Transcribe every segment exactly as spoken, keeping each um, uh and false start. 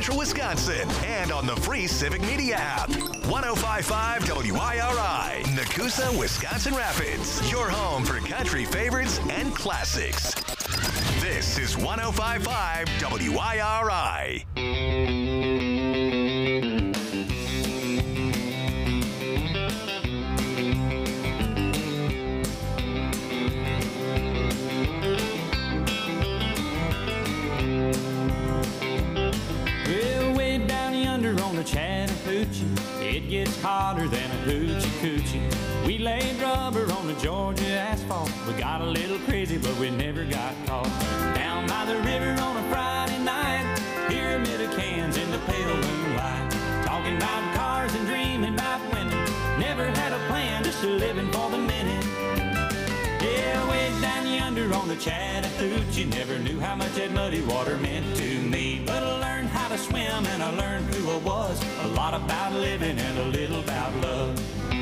Central Wisconsin and on the free Civic Media app. one oh five point five W I R I, Nakusa, Wisconsin Rapids. Your home for country favorites and classics. This is one oh five point five W I R I. On the Chattahoochee, it gets hotter than a hoochie coochie. We laid rubber on the Georgia asphalt. We got a little crazy, but we never got caught. Down by the river on a Friday night, pyramid of cans in the pale moonlight. Talking about cars and dreaming about women. Never had a plan, just a living for the minute. Yeah, way down yonder on the Chattahoochee, never knew how much that muddy water meant to me. But I learned how to swim and I learned who I was. A lot about living and a little about love.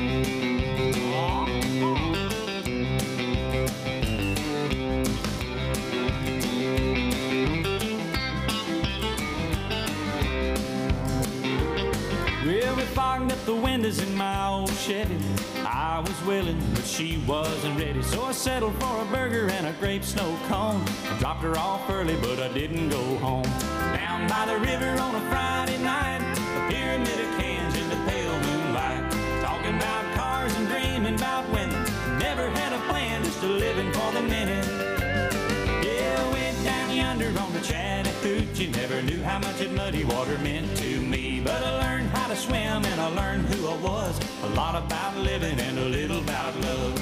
Well, we fogged up the windows in my old Chevy. I was willing, but she wasn't ready. So I settled for a burger and a grape snow cone. I dropped her off early, but I didn't go home. Down by the river on a Friday night, a pyramid of cans in the pale moonlight. Talking about cars and dreaming about women. Never had a plan, just a living for the minute. Yeah, way down yonder on the Chattahoochee, never knew how much that muddy water meant to me. But I learned how to swim and I learned who I was. A lot about living and a little about love.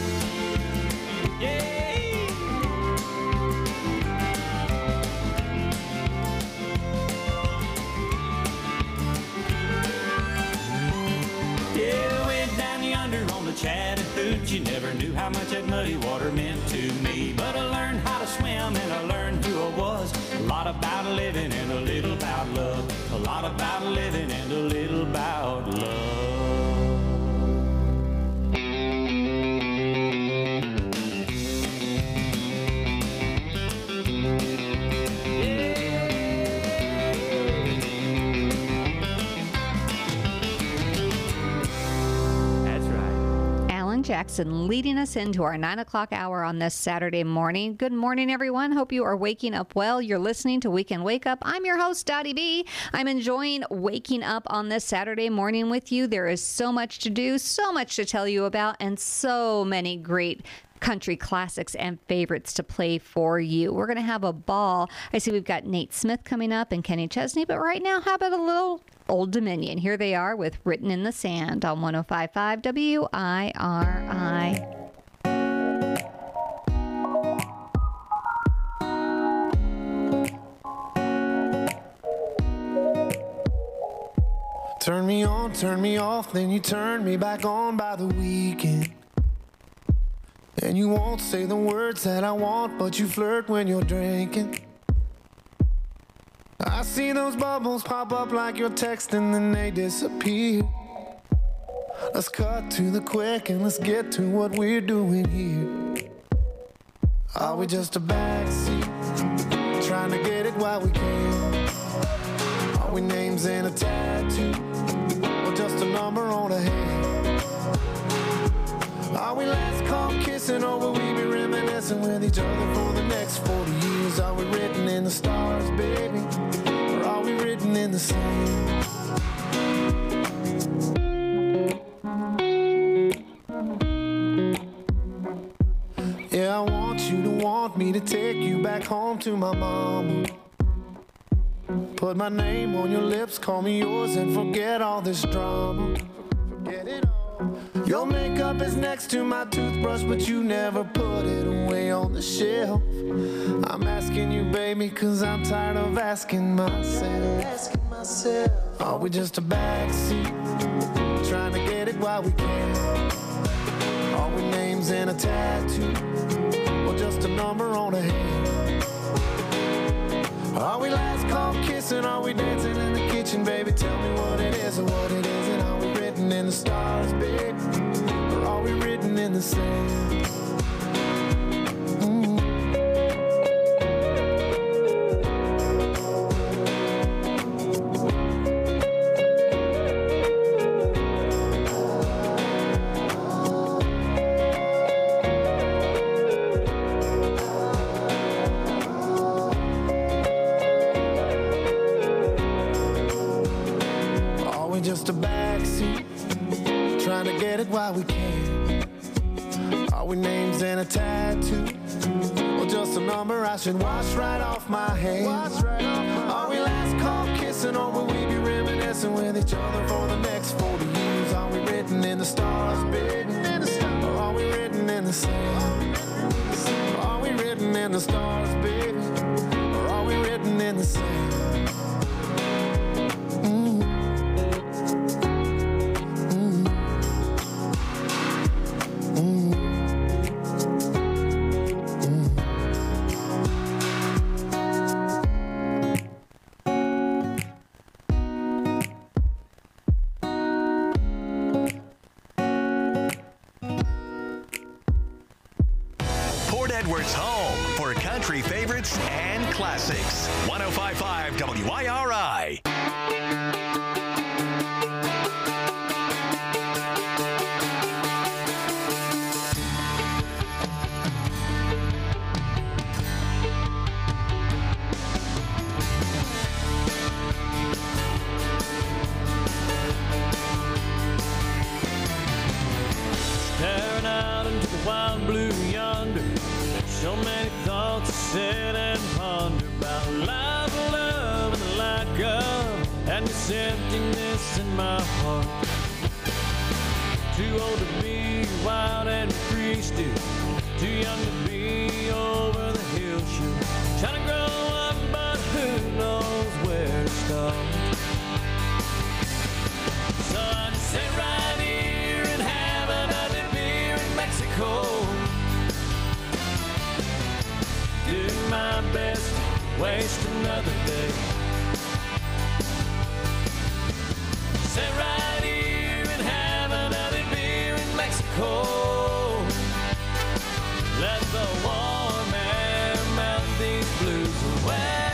Yeah. Yeah, way down yonder on the Chattahoochee, never knew how much that muddy water meant to me. But I learned how to swim and I learned who I was. A lot about living and a little about love. A lot about living and a little about love. Jackson leading us into our nine o'clock hour on this Saturday morning. Good morning, everyone. Hope you are waking up well. You're listening to Weekend Wake Up. I'm your host, Dottie B. I'm enjoying waking up on this Saturday morning with you. There is so much to do, so much to tell you about, and so many great country classics and favorites to play for you. We're going to have a ball. I see we've got Nate Smith coming up and Kenny Chesney, but right now, how about a little Old Dominion? Here they are with Written in the Sand on one oh five point five W I R I. Turn me on, turn me off, then you turn me back on by the weekend. And you won't say the words that I want, but you flirt when you're drinking. I see those bubbles pop up like you're texting, then they disappear. Let's cut to the quick and let's get to what we're doing here. Are we just a backseat, trying to get it while we can? Are we names in a tattoo, or just a number on a hand? Are we last call kissing, or will we be reminiscing with each other for the next forty years? Are we written in the stars, baby, or are we written in the sand? Yeah, I want you to want me to take you back home to my mama. Put my name on your lips, call me yours, and forget all this drama. Forget it all. Your makeup is next to my toothbrush, but you never put it away on the shelf. I'm asking you, baby, cause I'm tired of asking myself. Asking myself. Are we just a backseat, trying to get it while we can? Are we names in a tattoo, or just a number on a hand? Are we last call kissing, are we dancing in the kitchen, baby? Tell me what it is or what it isn't. Are we written in the stars, baby, or are we written in the sand? Mm-hmm. trying to get it while we can. Are we names and a tattoo, or just a number I should wash right off my hands? Right off. Are we last call kissing, or will we be reminiscing with each other for the next forty years? Are we written in the stars, baby, or are we written in the sand? Are we written in the stars, baby, or are we written in the sand? Edwards' home for country favorites and classics. one oh five point five W I R I. Staring out into the wild blue yonder, so many thoughts to sit and ponder about life, love, and the lack of, and this emptiness in my heart. Too old to be wild and free still, too young to be over the hill shoot. Trying to grow up, but who knows where to start. So I just sit right here and have another beer in Mexico. Do my best to waste another day. Sit right here and have another beer in Mexico. Let the warm air melt these blues away.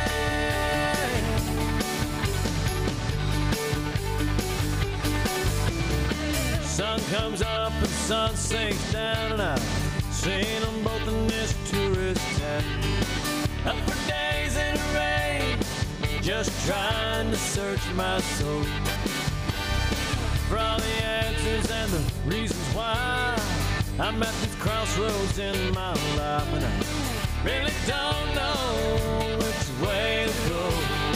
Sun comes up and sun sinks down, and I've seen them both in this tourist town. Up for days in the rain, just trying to search my soul for all the answers and the reasons why I'm at these crossroads in my life, and I really don't know which way to go.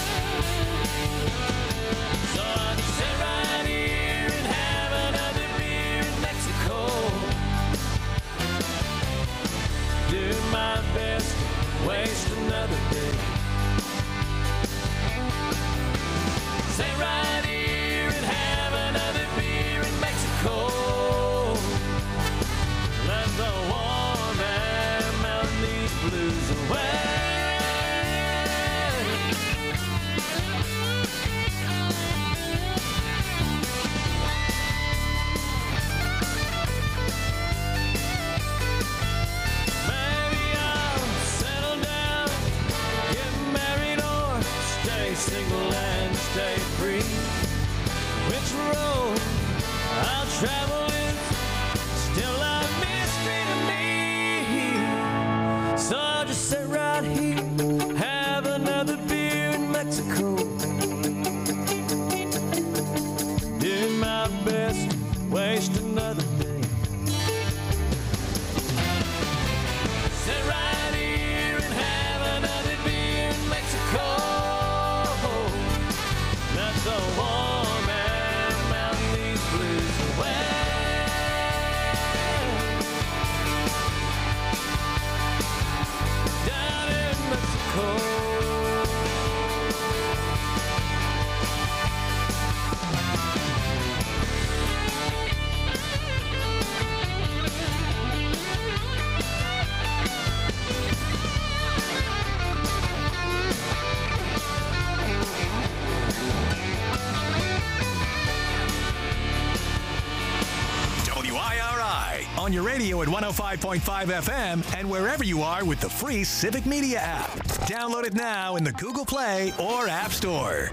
So I just sit right here and have another beer in Mexico. Do my best to waste another day. Sit right here and have another beer in Mexico. Let the warm air melt these blues away. Maybe I'll settle down, get married, or stay single and stay free. Which road I'll travel is still a mystery to me. So I'll just sit right here, have another beer in Mexico. Do my best, waste another day. Sit right here and have another beer in Mexico. Let the warm air melt these blues away. Down in Mexico. W I R I on your radio at one oh five point five F M and wherever you are with the free Civic Media app. Download it now in the Google Play or App Store.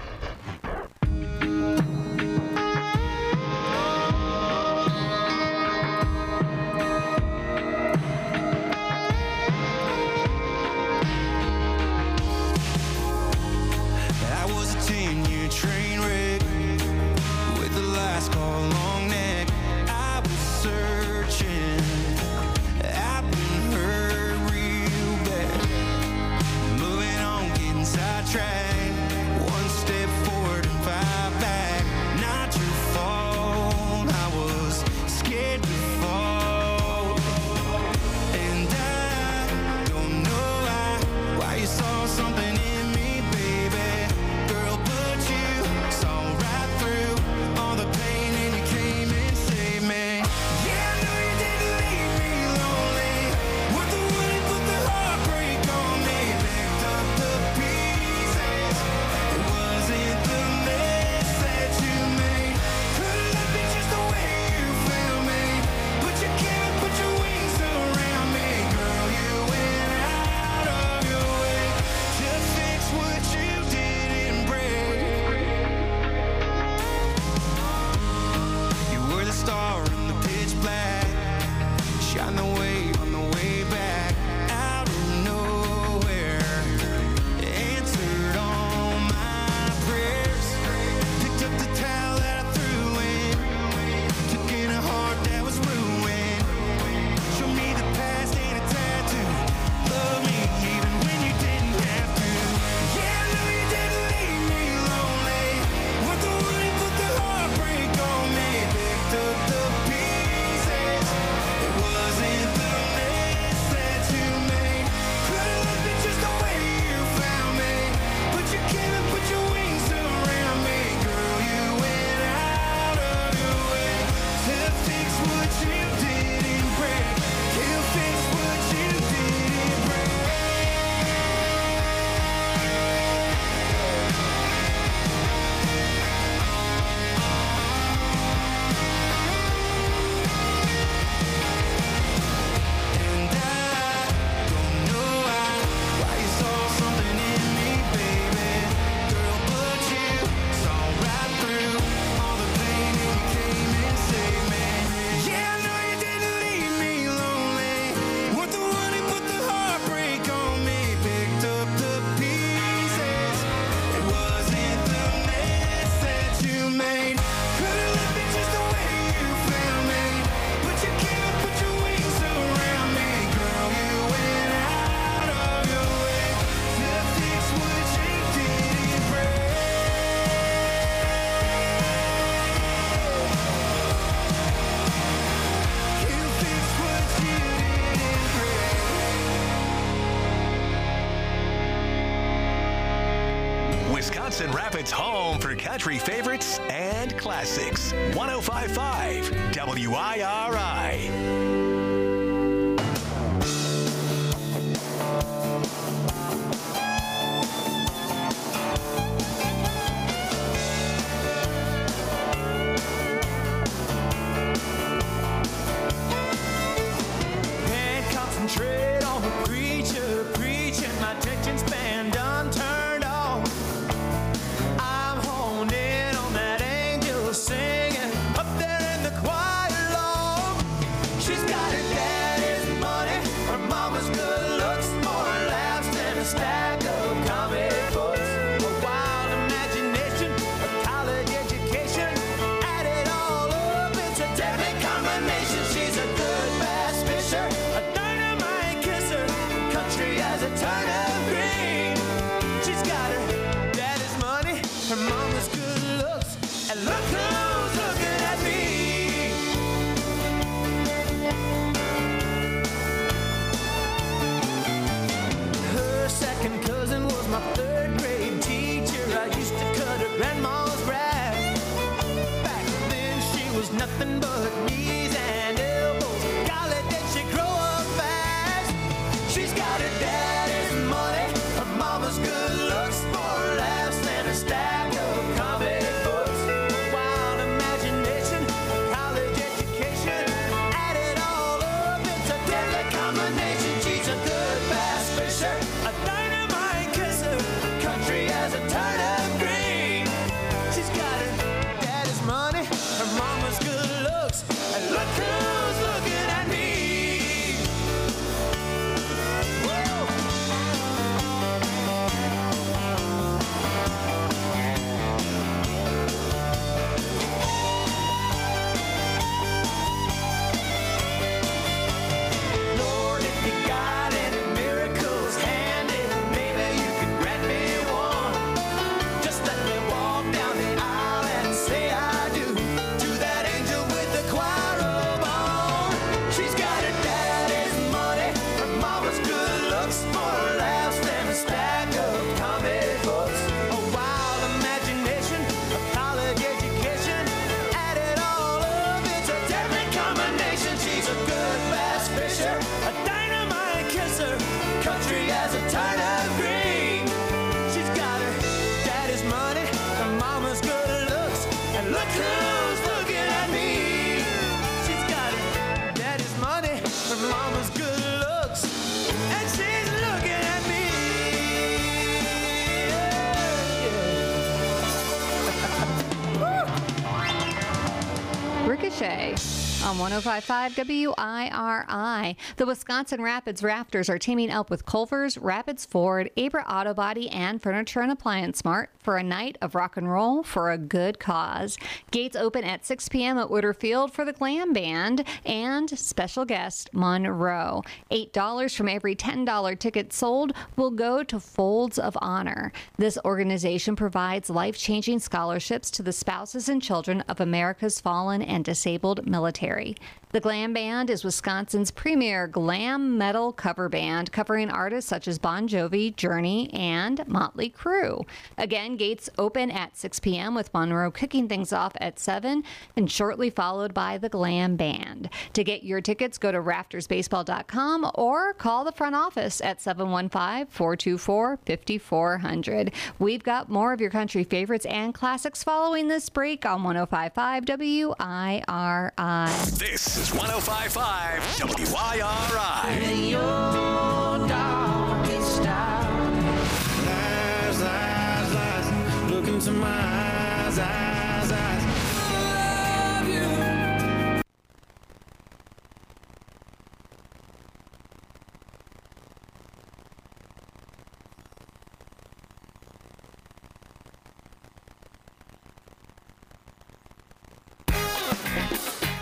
That was a ten-year train wreck with the last call on Wisconsin Rapids' home for country favorites and classics. one oh five point five W I R I. Concentrate on the preacher preaching, my attention span done turned off. I'm honed in on that angel singing up there in the choir loft. She's got her daddy's money, her mama's good looks, more laughs than a stack of comic books. A wild imagination, a college education, add it all up, it's a deadly combination. She's a good bass fisher, a as a turnip green. She's got her daddy's money, her mama's good looks, and look who's looking at me. Her second cousin was my third grade teacher. I used to cut her grandma's grass. Back then she was nothing but knees and elbows. Golly, did she grow up fast? She's got her daddy's money, her mama's good looks, more laughs than a stack of comic books. A wild imagination, a college education, add it all up, it's a deadly combination. She's a good bass fisher, a dynamite kisser, country as a turnip green. She's got her daddy's money, her mama's good looks, and look who's looking at me. Country as a turnip green. She's got her daddy's money, her mama's good looks, and look who's looking at me. She's got her daddy's money, her mama's good looks, and she's looking at me. Yeah. Ricochet on one oh five point five W I R I. The Wisconsin Rapids Rafters are teaming up with Culver's, Rapids Ford, Abra Auto Body, and Furniture and Appliance Mart for a night of rock and roll for a good cause. Gates open at six p.m. at Woodard Field for the Glam Band and special guest Monroe. eight dollars from every ten dollars ticket sold will go to Folds of Honor. This organization provides life-changing scholarships to the spouses and children of America's fallen and disabled military. The Glam Band is Wisconsin's premier glam metal cover band, covering artists such as Bon Jovi, Journey, and Motley Crue. Again, gates open at six p.m. with Monroe kicking things off at seven and shortly followed by the Glam Band. To get your tickets, go to rafters baseball dot com or call the front office at seven one five, four two four, five four zero zero. We've got more of your country favorites and classics following this break on one oh five point five W I R I. This is one oh five point five W I R I. In your darkest hour, Lies, lies, lies. Look into my eyes, eyes, eyes. I love you.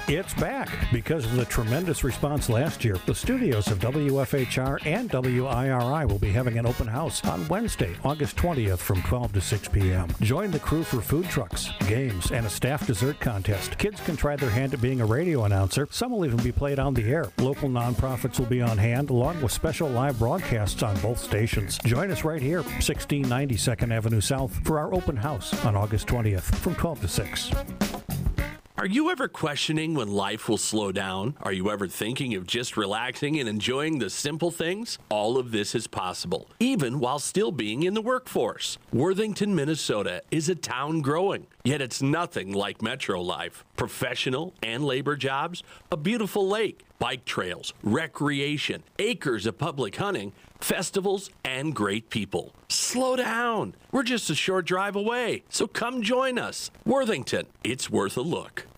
It's back. Because of the tremendous response last year, the studios of W F H R and W I R I will be having an open house on Wednesday, August twentieth from twelve to six p.m. Join the crew for food trucks, games, and a staff dessert contest. Kids can try their hand at being a radio announcer. Some will even be played on the air. Local nonprofits will be on hand, along with special live broadcasts on both stations. Join us right here, sixteen ninety second Avenue South, for our open house on August twentieth from twelve to six. Are you ever questioning when life will slow down? Are you ever thinking of just relaxing and enjoying the simple things? All of this is possible, even while still being in the workforce. Worthington, Minnesota is a town growing, yet it's nothing like metro life. Professional and labor jobs, a beautiful lake, bike trails, recreation, acres of public hunting, festivals, and great people. Slow down. We're just a short drive away, so come join us. Worthington, it's worth a look.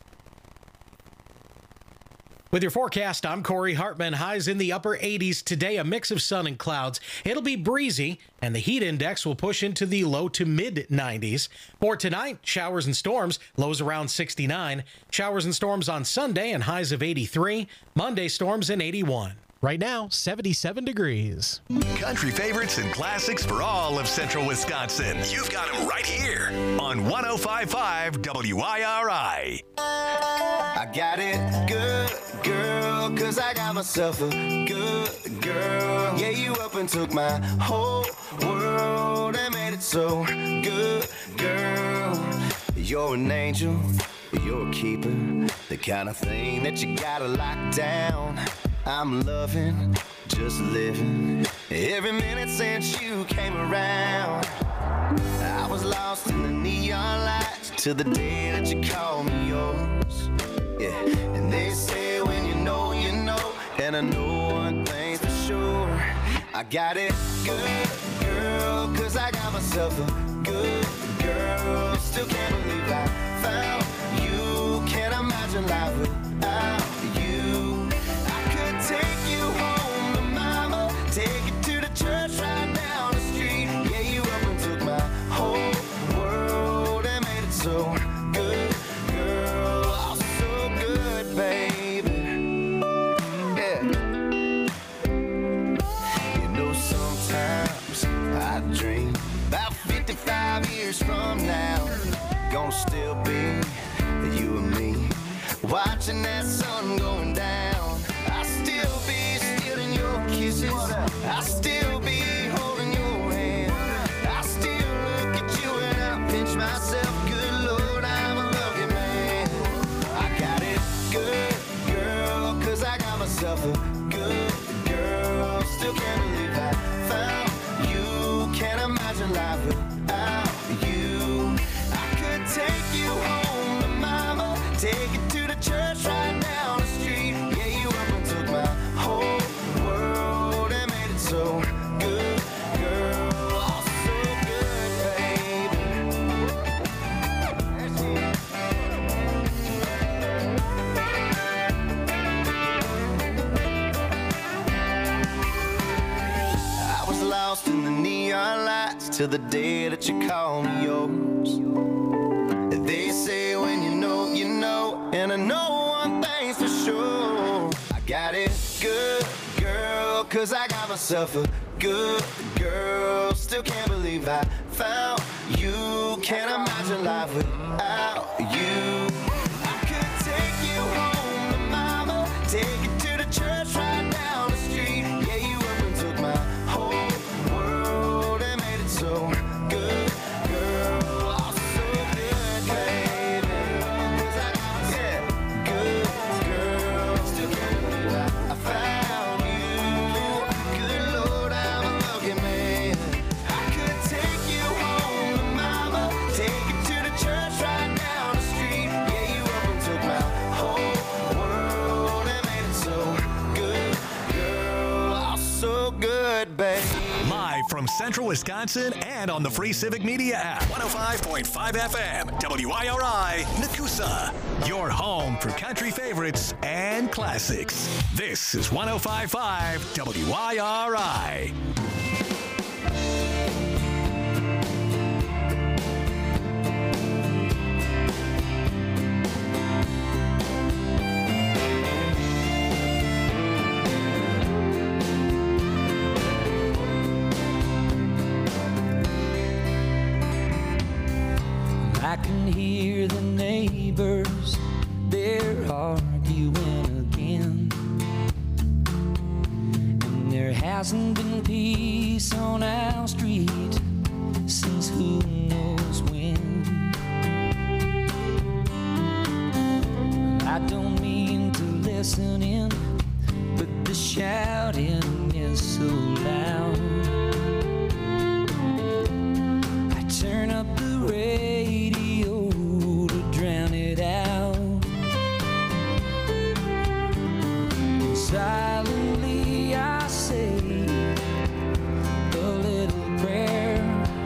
With your forecast, I'm Corey Hartman. Highs in the upper eighties today, a mix of sun and clouds. It'll be breezy, and the heat index will push into the low to mid nineties. For tonight, showers and storms, lows around sixty-nine. Showers and storms on Sunday and highs of eighty-three. Monday, storms in eighty-one. Right now, seventy-seven degrees. Country favorites and classics for all of central Wisconsin. You've got them right here on one oh five point five W I R I. I got it good, girl, cause I got myself a good girl. Yeah, you up and took my whole world and made it so good, girl. You're an angel, you're a keeper, the kind of thing that you gotta lock down. I'm loving, just living, every minute since you came around. I was lost in the neon lights till the day that you called me yours. Yeah, and they say when you know, you know, and I know one thing for sure. I got it good, girl, cause I got myself a good girl. Still can't believe I found you, can't imagine life without you. I could take you home to mama, take you to the church right down the street. Yeah, you up and took my whole world and made it so good, girl. Oh, so good, baby. Yeah. You know, sometimes I dream about fifty-five years from now, gonna still be you and me, watching that sun going down. I'll still be stealing your kisses, I'll still be holding your hand. I still look at you and I pinch myself. Good Lord, I'm a lucky man. I got it good, girl, cause I got myself a good girl. Still can't believe I found you, can't imagine life without you. I could take you home to mama, take you to the church right down the street. Yeah, you up and took my whole world and made it so good, girl. Oh, so good, baby. I was lost in the neon lights till the day that you called me yours. They say when you know, you know, and I know one thing's for sure. I got it good, girl, cause I got myself a good girl. Still can't believe I found you, can't imagine life without you. I could take you home to mama, take you to the church right down the street. Yeah, you up and took my whole world and made it so good, girl. Oh, so good, baby. 'Cause I got yeah, good girl. Still can't believe I, I found you. Good Lord, I'm a lucky man. I could take you home to mama, take you to the church right down the street. Yeah, you up and took my whole world and made it so good, girl. Oh, so good, baby. Live from Central Wisconsin and on the free Civic Media app. one oh five point five F M, W I R I, Nakusa. Your home for country favorites and classics. This is one oh five point five W I R I. hasn't been peace on our street since who knows when. I don't mean to listen in, but the shouting is so loud. I turn up the radio to drown it out. Silently I say a little prayer,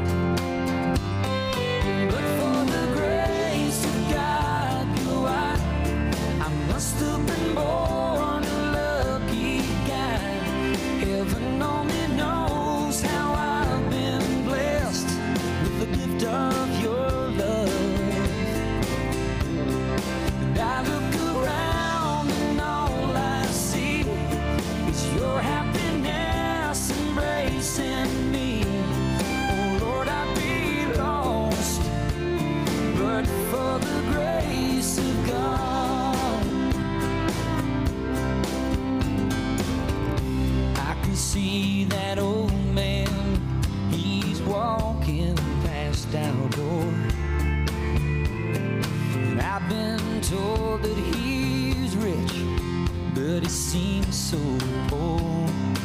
but for the grace of God, no, I, I must have been born a lucky guy. Heaven only knows how I've been blessed with the gift of your love. And I look around and all I see is your happiness embracing me. Oh Lord, I'd be lost, but for the grace of God. I can see that old man, he's walking past our door. And I've been told that he's rich, but he seems so poor.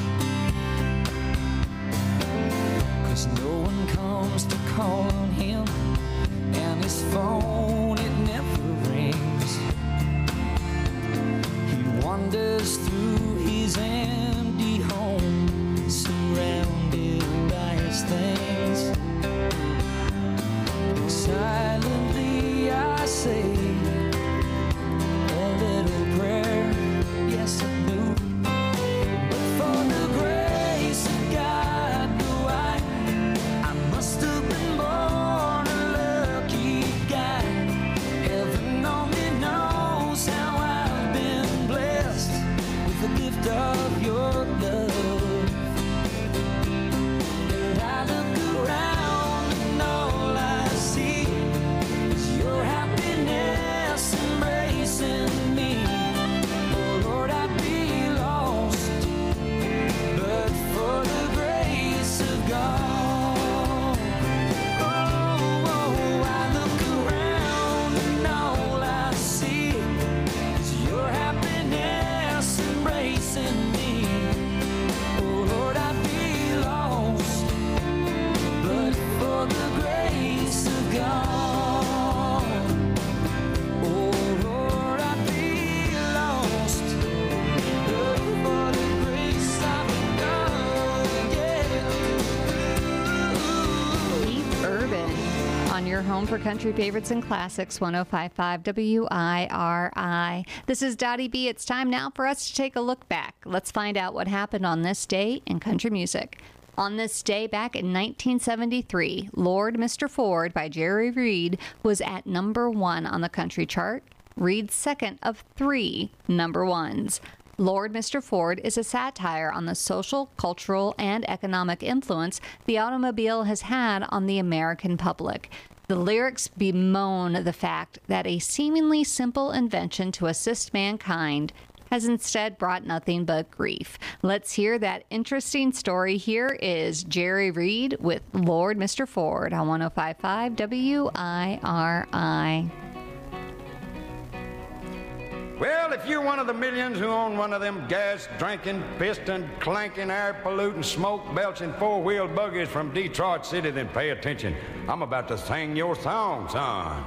'Cause no one comes to call on him, and his phone, it never rings. He wanders through his empty home, surrounded by his things. Silently I say a little prayer, yes I do. But for the grace of God, no, I, I must have been born a lucky guy. Heaven only knows how I've been blessed with the gift of your love. And I look around and all I see is your happiness embracing me. Oh Lord, I'd be lost, but for the grace of God. Oh, oh, I look around and all I see is your happiness embracing me. Oh Lord, I'd be lost, but for the grace of God. Oh Lord, I'd be lost, but for the grace of God. Yeah. Keith Urban on your home for country favorites and classics, one oh five point five W I R I. This is Dottie B. It's time now for us to take a look back. Let's find out what happened on this day in country music. On this day back in nineteen seventy-three, Lord Mister Ford by Jerry Reed was at number one on the country chart, Reed's second of three number ones. Lord Mister Ford is a satire on the social, cultural, and economic influence the automobile has had on the American public. The lyrics bemoan the fact that a seemingly simple invention to assist mankind has instead brought nothing but grief. Let's hear that interesting story. Here is Jerry Reed with Lord Mister Ford on one oh five point five W I R I. Well, if you're one of the millions who own one of them gas-drinking, piston-clanking, air-polluting, smoke-belching four-wheel buggies from Detroit City, then pay attention. I'm about to sing your song, son.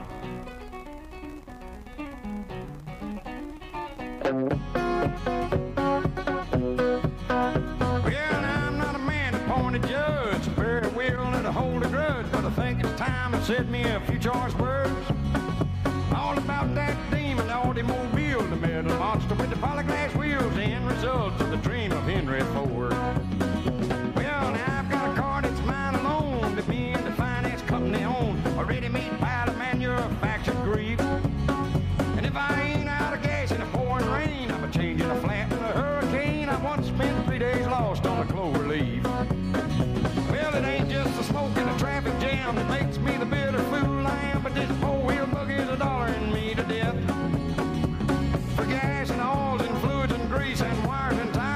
Well, I'm not a man to point a judge, very willing to hold a grudge, but I think it's time I said me a few choice words. All about that demon automobile, the metal monster with the polyglass wheels, the end result of the dream of Henry Ford. Well, now I've got a car that's mine alone, that me and the finance company own, a ready-made pile of manufactured grief. And if I ain't out of gas in the pouring rain, I'm a-changing a flat with a hurricane. I once spent three days lost on a clover leaf. Well, it ain't just the smoke and the traffic jam that makes me the bitter fool I am, but this four-wheel buggy is a dollaring me to death. For gas and oils and fluids and grease and wires and tires,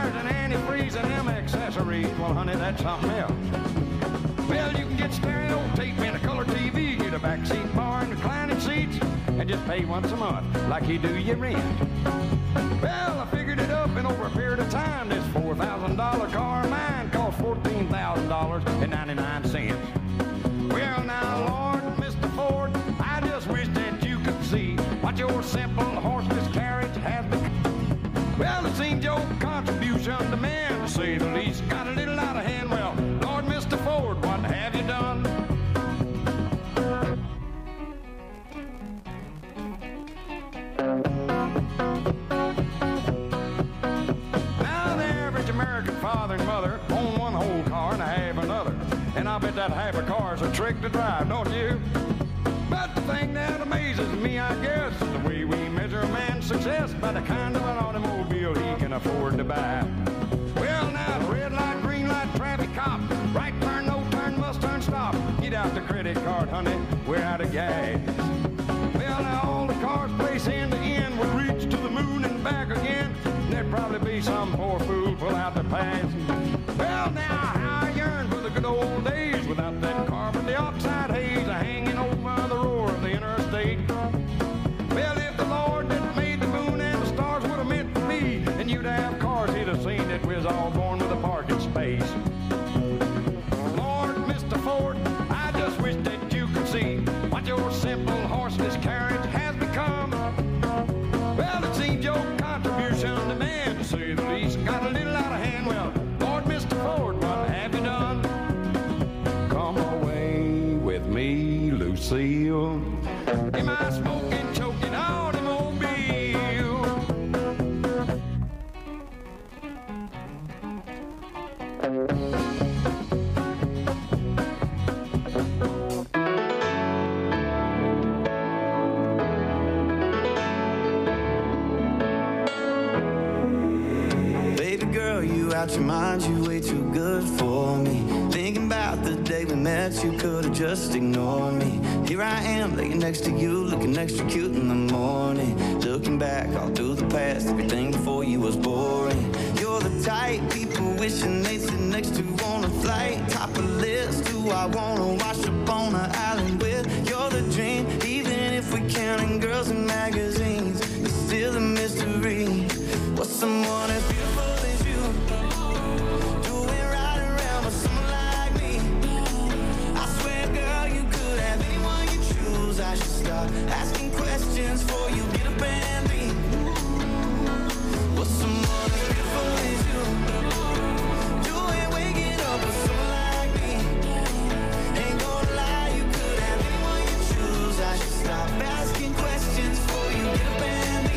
that's something else. Well, you can get stereo tape and a color T V, get a backseat bar and reclining seats, and just pay once a month like you do your rent. Well, I figured it up, and over a period of time, this four thousand dollar car of mine cost fourteen thousand dollars and ninety-nine cents. Well, now, Lord, Mister Ford, I just wish that you could see what your simple horseless carriage has become. Well, it seems your contribution to man, to say the least, got a little out of hand. Well, Lord, Mister Ford, what have you done? Now, the average American father and mother own one whole car and I have another. And I bet that half a car's a trick to drive, don't you? But the thing that amazes me, I guess, is the way we measure a man's success by the kind of an automobile he can afford to buy. Well, now, red light, green light, traffic cop, right turn, no turn, must turn, stop. Get out the credit card, honey, we're out of gas. Well, now, all the cars place end to end will reach to the moon and back again. There'd probably be some poor fool pull out the pass. Well, now, how I yearn for the good old days without that carbon dioxide haze hanging over the roar of the interstate. Well, if the Lord that made the moon and the stars would have meant for me, and you'd have cars, he'd have seen that we was all born with a parking space. Lord, Mister Ford, I just wish that you could see what your simple horseless carriage has become. Well, it seems your contribution to man, to say the least, got a little out of hand. Well, Lord, Mister Ford, what have you done? Come away with me, Lucille, in my smoking, choking automobile. Baby girl, you out your mind, you way too good for me. Thinking about the day we met, you could've just ignored me. Here I am, laying next to you, looking extra cute in the morning. Looking back all through the past, everything before you was boring. You're the type people wishing they'd sit next to on a flight. Top of list, who I wanna wash up on an island with. You're the dream, even if we're counting girls in magazines. You're still a mystery. What's someone as beautiful as you doing right around with someone like me? I swear, girl, you could have anyone you choose. I should stop asking questions before you get up and leave. What's someone as beautiful as you doing waking up with someone like me? Ain't gonna lie, you could have anyone you choose. I should stop asking questions before you get up and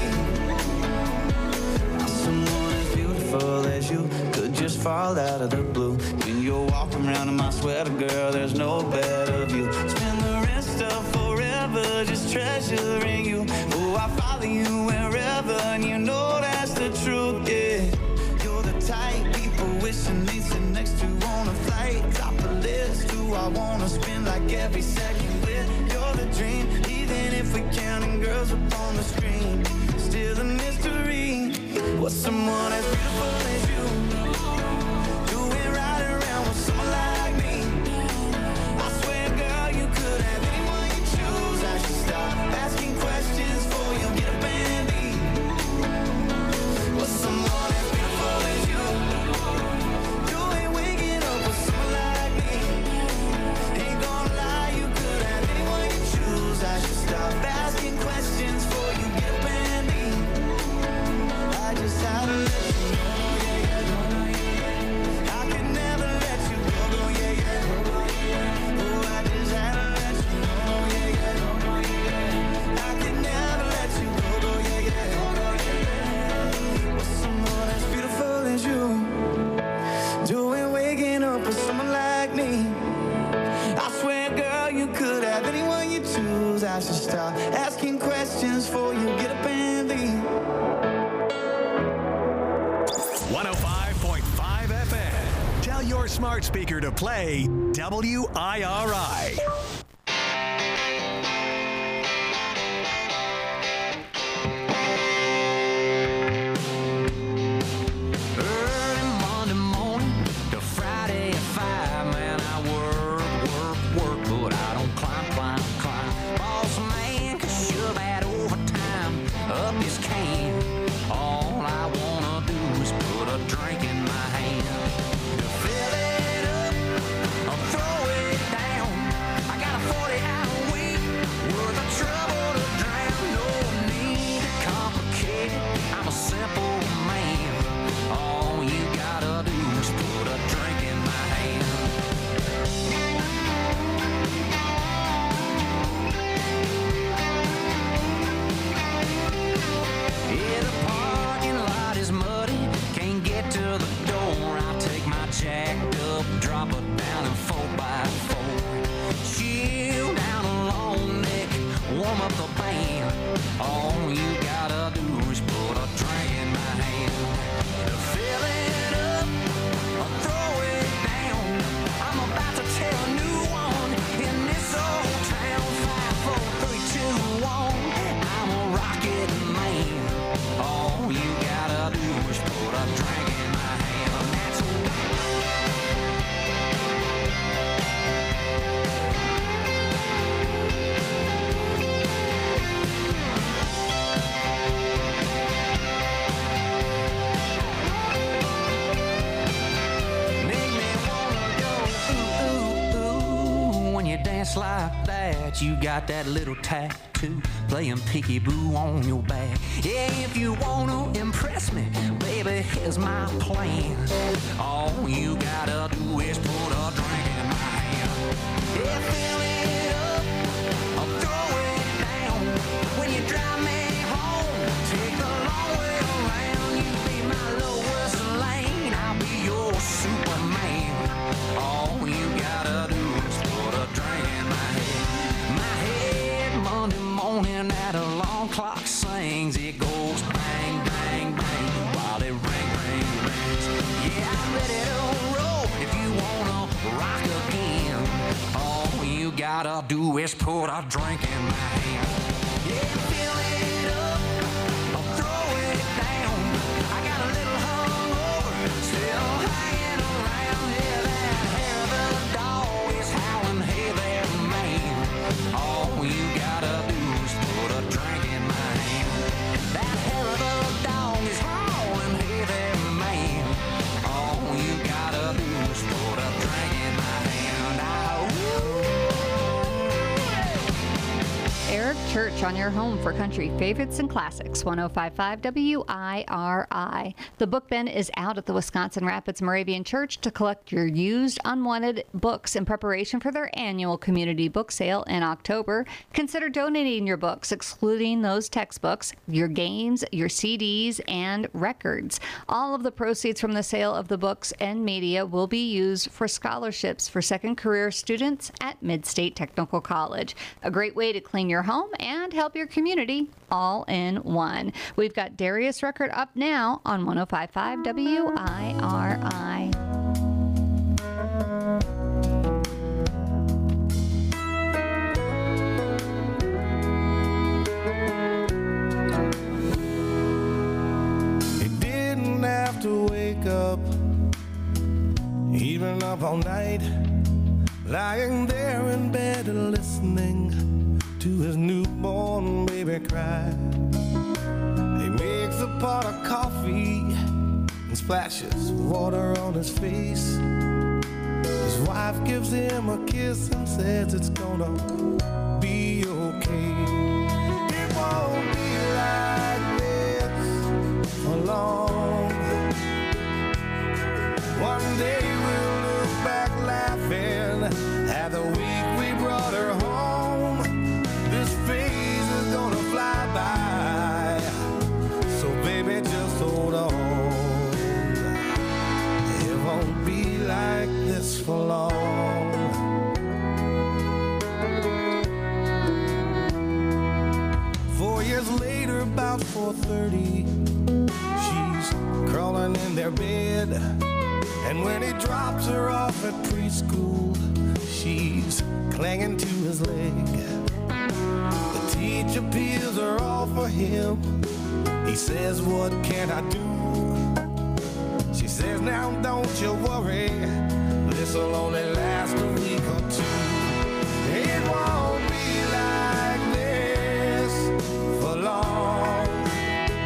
leave. Someone as beautiful as you could just fall out of the blue. When you're walking around in my sweater, girl, there's no better view. Spend the rest of forever just treasuring you. Oh, I follow you wherever, and you know that's the truth, yeah. You're the type people wishing they sit next to on a flight. Top of list, who I wanna spend like every second with. You're the dream, even if we're counting girls up on the screen. Still a mystery. What's someone as beautiful as you doing right around with someone like me? I swear, girl, you could have anyone you choose. I should stop asking questions before you get up and leave. What's someone as beautiful as you doing waking up with someone like me? Ain't gonna lie, you could have anyone you choose. I should stop asking questions before you get up and leave. I just had to let you know, yeah, yeah. I could never let you go, go, yeah, yeah. Oh, I just had to let you know, yeah, yeah. I could never let you go, go, yeah, yeah. With someone as beautiful as you, doing waking up with someone like me. I swear, girl, you could have anyone you choose. I should stop asking questions before you get up and leave. one oh five point five F M. Tell your smart speaker to play W I R I. Early Monday morning to Friday can. All I wanna do is put a drink in my hand. To fill it up or throw it down. I got a forty-hour week worth of trouble to drown. No need to complicate it. I'm a simple man. All you gotta do is put a drink in my hand. Yeah, the parking lot is muddy, can't get to the door. I'll take my jacked up, drop it down in four by four. Chill down a long neck, warm up the band. All you gotta do is put a drink in my hand. To fill it up or throw it down. I'm about to tell a new one in this old town. Five, four, three, two, one. I'm a rocket man. All you gotta do is put a drink in my hand. And that's make me wanna go ooh, ooh, ooh. When you dance like that, you got that little tattoo playing peekaboo on your back. Yeah, if you wanna impress me, baby, here's my plan. All you gotta do is put a drink in my hand. Yeah, fill it up or throw it down. When you drive me home, take the long way around. You be my lowest lane, I'll be your Superman. All you gotta do is put a drink in my head. My head Monday morning at alarm clock sings. It goes bang, bang, bang while it ring, ring, rings. Yeah, I'm ready to roll if you wanna rock again. All you gotta do is put a drink in my hand. Yeah, fill it up or throw it down. I got a little hungover, still hanging around. Yeah, that hair of the dog is howling, hey there, man. All you gotta do is put a drink in my hand. That hair of the dog is howling, hey there, man. All you gotta do is put a drink in my hand. Eric Church on your home for country favorites and classics, one oh five point five W I R I. The book bin is out at the Wisconsin Rapids Moravian Church to collect your used, unwanted books in preparation for their annual community book sale in October. Consider donating your books, excluding those textbooks, your games, your C Ds, and records. All of the proceeds from the sale of the books and media will be used for scholarships for second career students at Mid-State Technical College. A great way to clean your home and help your community all in one. We've got Darius Ruckert up now on one oh five point five W I R I. He didn't have to wake up, even up all night, lying there in bed and listening to his newborn baby cry. He makes a pot of coffee and splashes water on his face. His wife gives him a kiss and says it's gonna be okay. It won't be like this for long. One day we'll look back laughing at the week we brought her home. This phase is gonna fly by, so baby just hold on. It won't be like this for long. Four years later, about four thirty, she's crawling in their bed, and when he drops her off at preschool, she's clinging to his leg. The teacher peels her off for him. He says, what can I do? She says, now don't you worry, this'll only last a week or two. It won't be like this for long.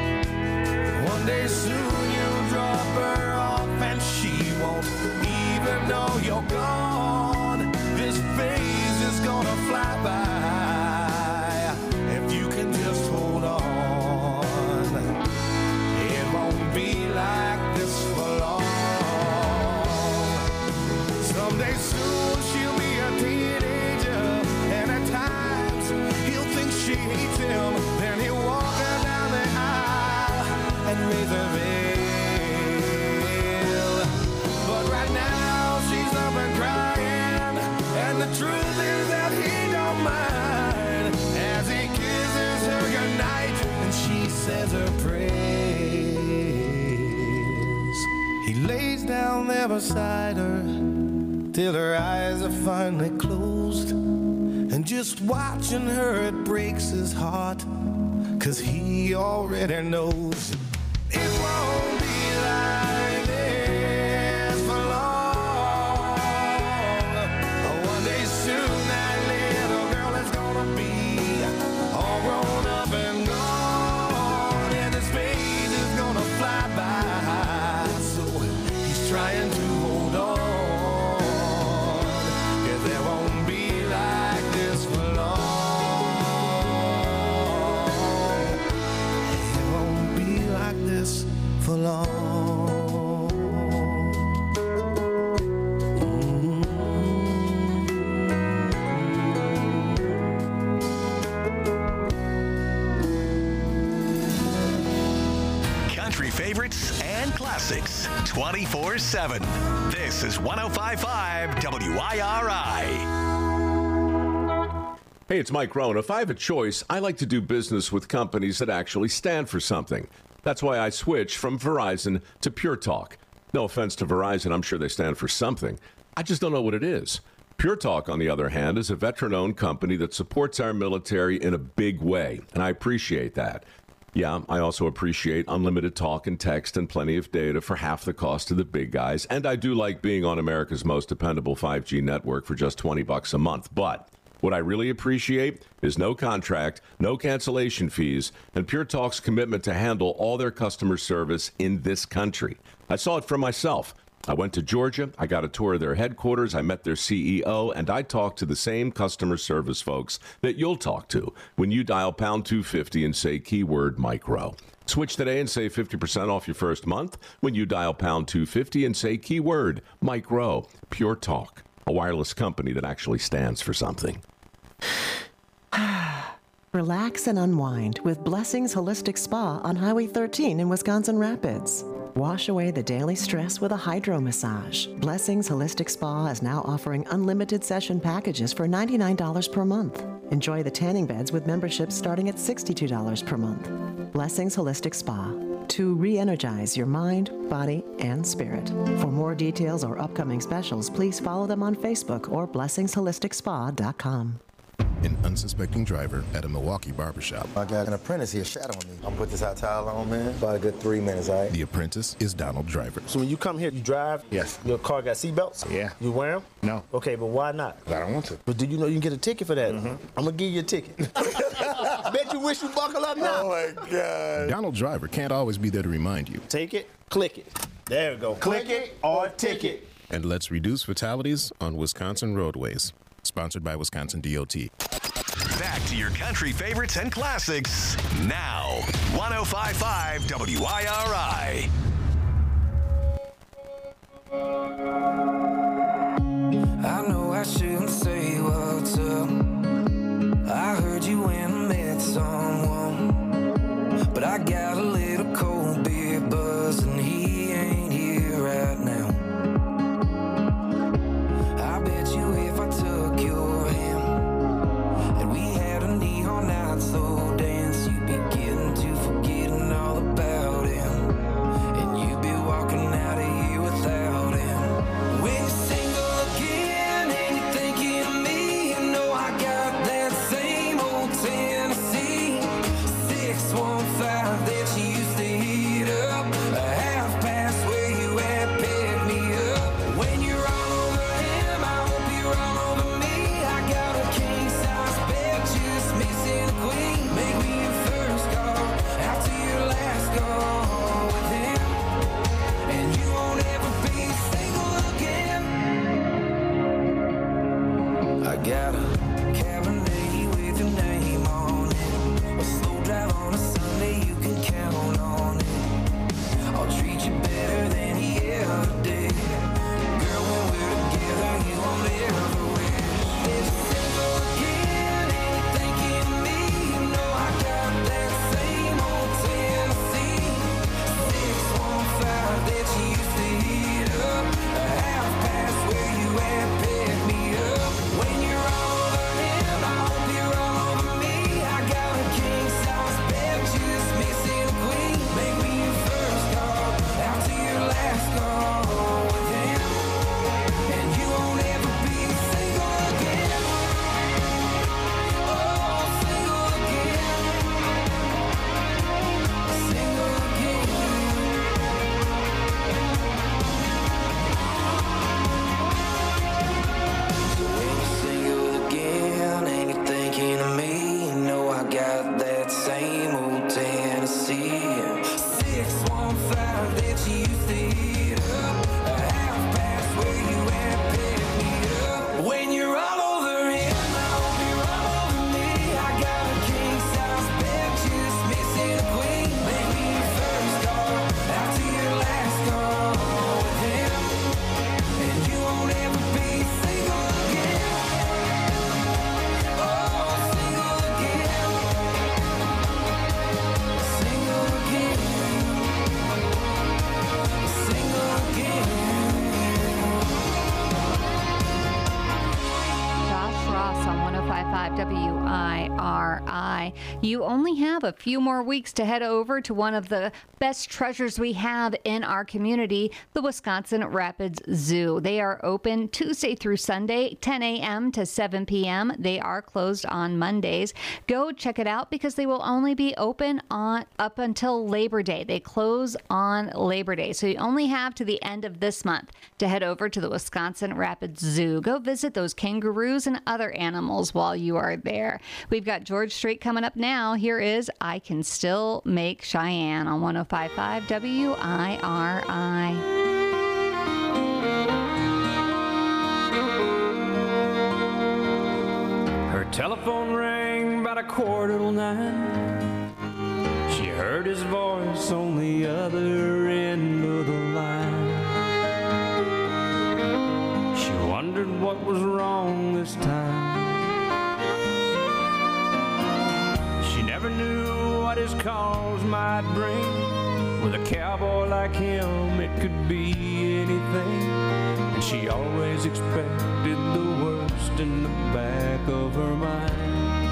as her praise. He lays down there beside her till her eyes are finally closed. And just watching her, it breaks his heart, 'cause he already knows it won't be like this for long. One day soon that little girl is gonna be all grown up and gone, and this phase is gonna fly by. So he's trying to hold on, 'cause there won't be like this for long. It won't be like this for long. Country favorites and classics twenty-four seven. This is one oh five point five W I R I. Hey, it's Mike Rohn. If I have a choice, I like to do business with companies that actually stand for something. That's why I switched from Verizon to Pure Talk. No offense to Verizon, I'm sure they stand for something. I just don't know what it is. Pure Talk, on the other hand, is a veteran-owned company that supports our military in a big way, and I appreciate that. Yeah, I also appreciate unlimited talk and text and plenty of data for half the cost of the big guys, and I do like being on America's most dependable five G network for just twenty bucks a month, but what I really appreciate is no contract, no cancellation fees, and Pure Talk's commitment to handle all their customer service in this country. I saw it for myself. I went to Georgia, I got a tour of their headquarters, I met their C E O, and I talked to the same customer service folks that you'll talk to when you dial pound two fifty and say keyword micro. Switch today and save fifty percent off your first month when you dial pound two fifty and say keyword micro. Pure Talk, a wireless company that actually stands for something. Relax and unwind with Blessings Holistic Spa on Highway thirteen in Wisconsin Rapids. Wash away the daily stress with a hydro massage. Blessings Holistic Spa is now offering unlimited session packages for ninety-nine dollars per month. Enjoy the tanning beds with memberships starting at sixty-two dollars per month. Blessings Holistic Spa, to re-energize your mind, body, and spirit. For more details or upcoming specials, please follow them on Facebook or blessings holistic spa dot com. An unsuspecting driver at a Milwaukee barbershop. I got an apprentice here shadowing me. I'm gonna put this hot towel on, man. About a good three minutes, all right? The apprentice is Donald Driver. So when you come here, you drive? Yes. Your car got seatbelts? Yeah. You wear them? No. Okay, but why not? I don't want to. But do you know you can get a ticket for that? Mm-hmm. I'm gonna give you a ticket. Bet you wish you buckle up now. Oh my God. Donald Driver can't always be there to remind you. Take it, click it. There we go. Click, click it or ticket. And let's reduce fatalities on Wisconsin roadways. Sponsored by Wisconsin D O T. Back to your country favorites and classics now. one oh five point five W I R I. I know I shouldn't say what's up. I heard you went and met someone, but I got a little cold beer buzz and he ain't here right now. I bet you if I took your hand and we had a neon night slow dance, you'd be getting to forgetting all about him, and you'd be walking out of here without him. drive that you used to hit up, a half past where you had picked me up. When you're all over him, I hope you're all over me. I got a king size bed, just missing a queen. Maybe your first call, out to your last call with him, and you won't ever be single again. Oh, single again, single again, single again. Josh Ross on one oh five point five W I R I. You only have a few more weeks to head over to one of the best treasures we have in our community, the Wisconsin Rapids Zoo. They are open Tuesday through Sunday, ten a.m. to seven p.m. They are closed on Mondays. Go check it out because they will only be open on up until Labor Day. They close on Labor Day. So you only have to the end of this month to head over to the Wisconsin Rapids Zoo. Go visit those kangaroos and other animals while you are there. We've got George Strait coming up now. Here is I Can Still Make Cheyenne on one oh five point five W I R I. Her telephone rang about a quarter till nine. She heard his voice on the other end of the line. She wondered what was wrong this time. She never knew what his calls might bring. With a cowboy like him, it could be anything. And she always expected the worst in the back of her mind.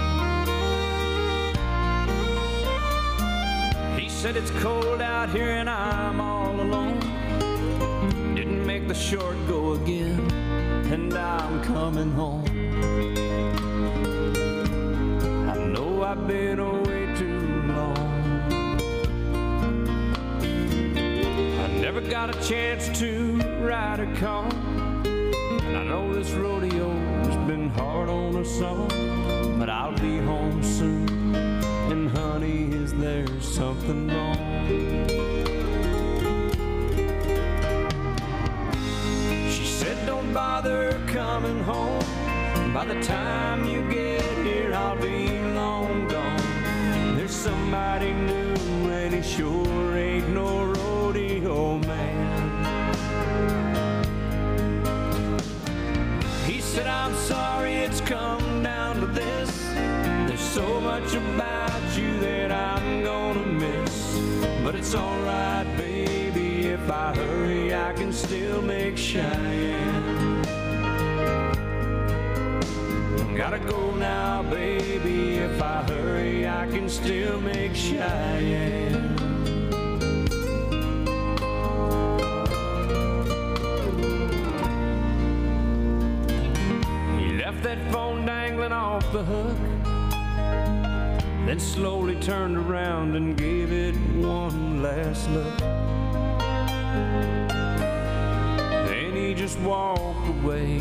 He said it's cold out here and I'm all alone. Didn't make the short go again, and I'm coming home. I know I've been away too long. I never got a chance to ride a car, and I know this rodeo's been hard on us all. But I'll be home soon, and honey, is there something wrong? She said don't bother coming home. By the time you get here, I'll be long gone. There's somebody new, and he sure ain't no rodeo man. He said, I'm sorry it's come down to this. There's so much about you that I'm gonna miss. But it's alright, baby, if I hurry, I can still make Cheyenne. Gotta go now, baby, if I hurry, I can still make Cheyenne. He left that phone dangling off the hook, then slowly turned around and gave it one last look. Then he just walked away.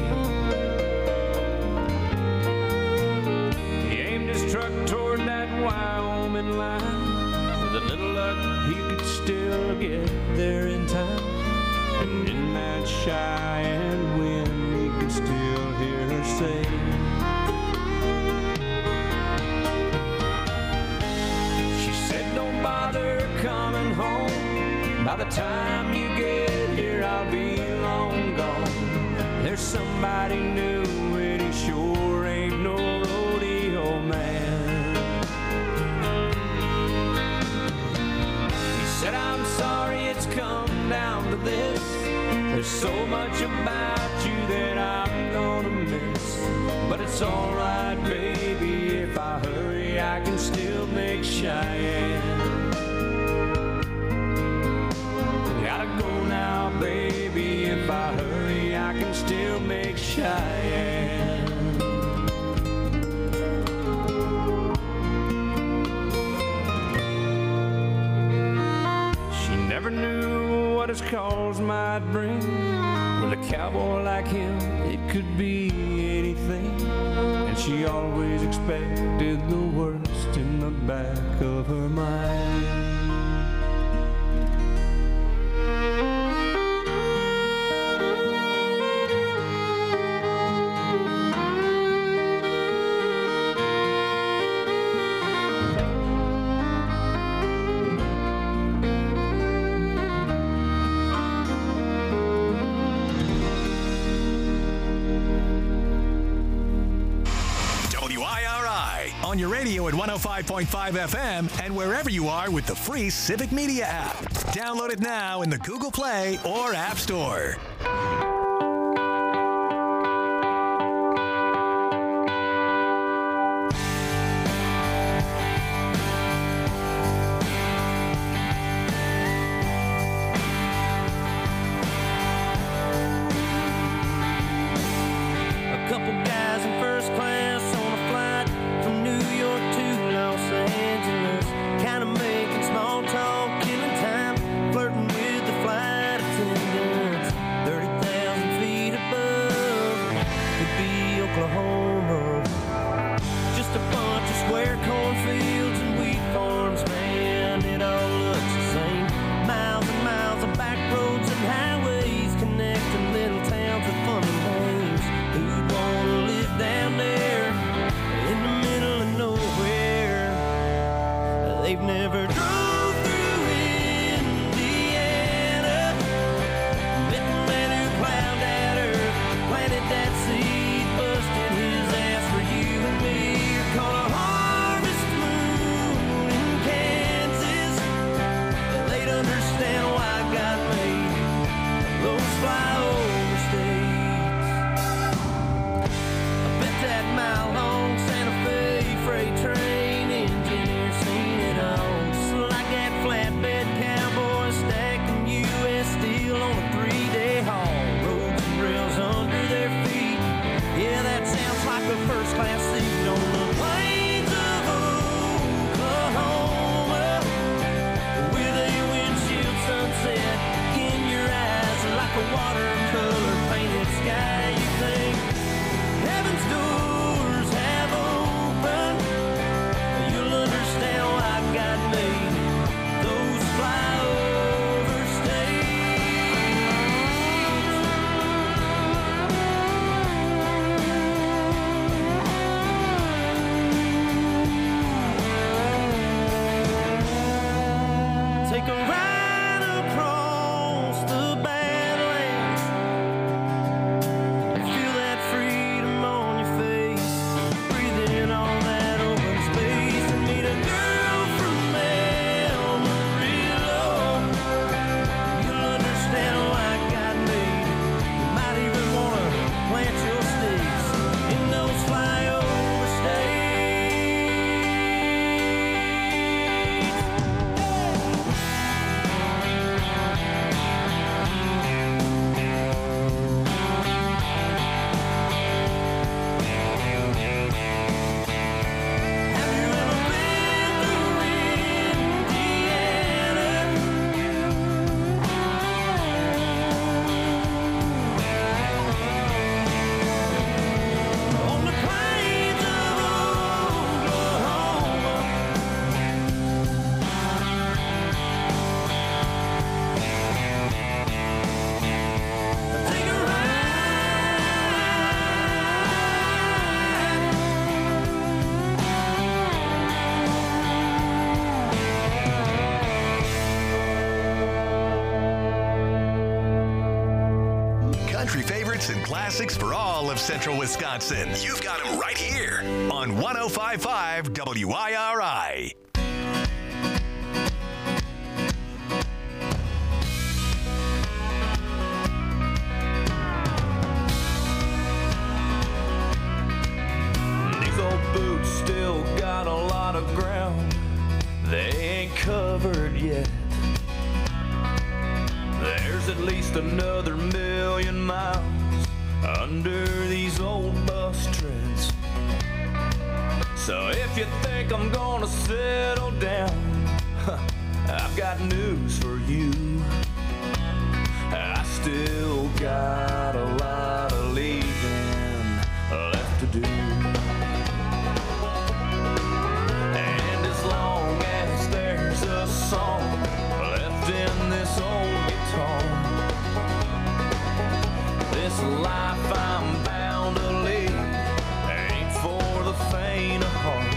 He aimed his truck toward that Wyoming line. With a little luck, he could still get there in time. And in that Cheyenne wind, he could still hear her say, bother coming home. By the time you get here, I'll be long gone. There's somebody new, and he sure ain't no rodeo man. He said, I'm sorry it's come down to this. There's so much about you that I'm gonna miss. But it's alright, baby, if I hurry, I can still make Cheyenne. Gotta go now, baby, if I hurry, I can still make Cheyenne. She never knew what his calls might bring. With a cowboy like him, it could be anything. And she always expected the worst in the back of her mind. your radio at one oh five point five F M and wherever you are with the free Civic Media app. Download it now in the Google Play or App Store. And classics for all of central Wisconsin. You've got them right here on one oh five point five W I R I. These old boots still got a lot of ground they ain't covered yet. There's at least another million miles under these old bus treads. So if you think I'm gonna settle down, I've got news for you. I still got a lot of leaving left to do. And as long as there's a song left in this old guitar, this life I'm bound to lead ain't for the faint of heart.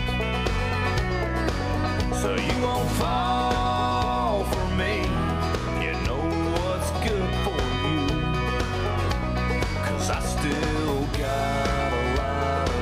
So you won't fall for me, you know what's good for you, 'cause I still got a lot of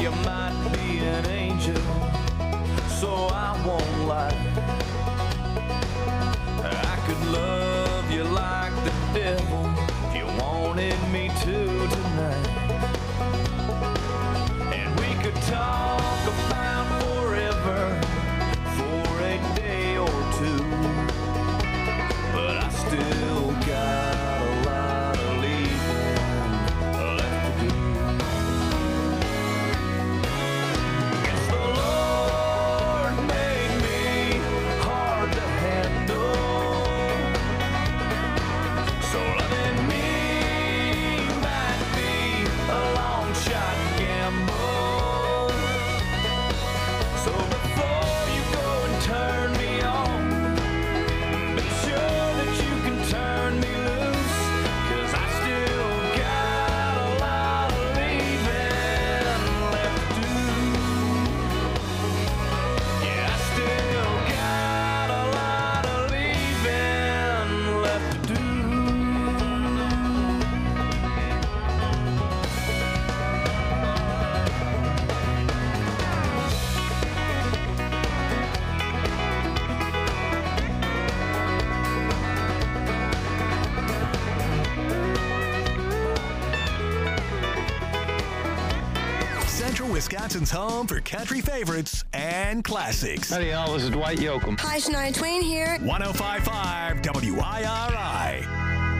you might be an angel, so I won't lie. I could love you like the devil if you wanted me to tonight. And we could talk about forever for a day or two, but I still got a lot of leaving left to do. Guess the Lord made me hard to handle, so loving me might be a long shot gamble. So before you go and turn me on, make sure that you can turn me loose, 'cause I still got a lot of leaving left to do. Yeah, I still got a lot of leaving left to do. Central Wisconsin's home for country favorites and classics. Howdy, y'all. This is Dwight Yoakam. Hi, Shania Twain here. one oh five point five W I R I.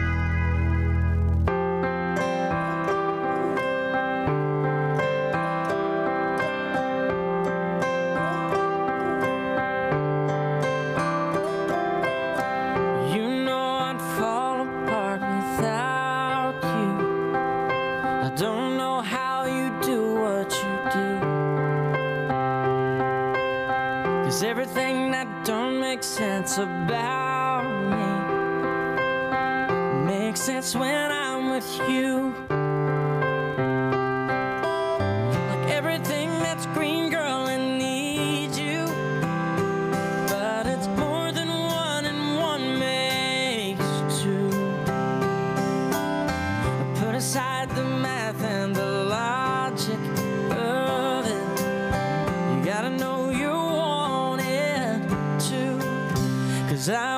You know I'd fall apart without you. I don't know how you do what you do, 'cause everything that don't make sense about me makes sense when I'm with you. Like everything that's green, girl, it needs you, but it's more than one and one makes two. Put aside the math and the logic of it. You gotta know you want it too, 'cause I